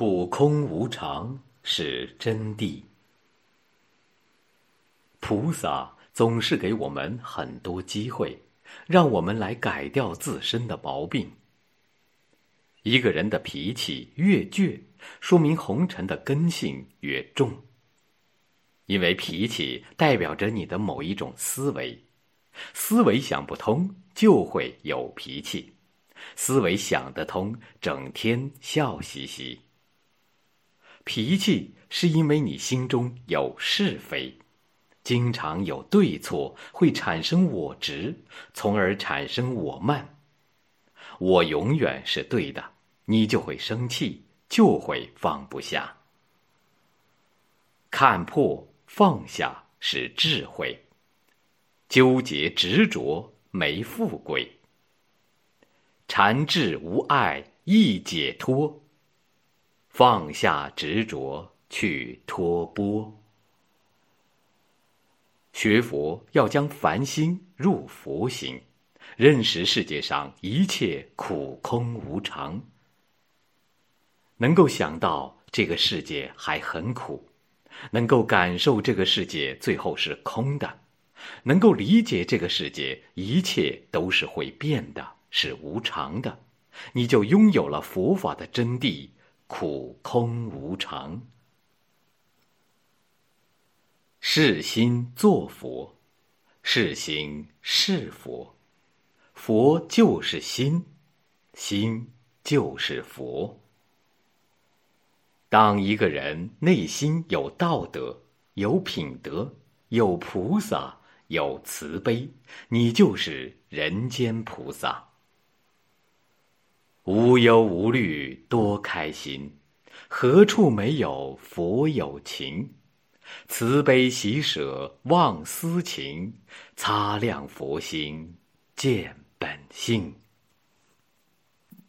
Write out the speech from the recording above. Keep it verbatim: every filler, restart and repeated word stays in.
苦空无常是真谛。菩萨总是给我们很多机会，让我们来改掉自身的毛病。一个人的脾气越倔，说明红尘的根性越重。因为脾气代表着你的某一种思维，思维想不通就会有脾气，思维想得通，整天笑嘻嘻。脾气是因为你心中有是非，经常有对错，会产生我执，从而产生我慢。我永远是对的，你就会生气，就会放不下。看破放下是智慧，纠结执着没富贵。禅智无碍易解脱，放下执着去脱波。学佛要将凡心入佛心，认识世界上一切苦空无常。能够想到这个世界还很苦，能够感受这个世界最后是空的，能够理解这个世界一切都是会变的，是无常的，你就拥有了佛法的真谛，苦空无常。是心作佛，是行是佛，佛就是心，心就是佛。当一个人内心有道德，有品德，有菩萨，有慈悲，你就是人间菩萨。无忧无虑多开心，何处没有佛有情？慈悲喜舍忘私情，擦亮佛心见本性。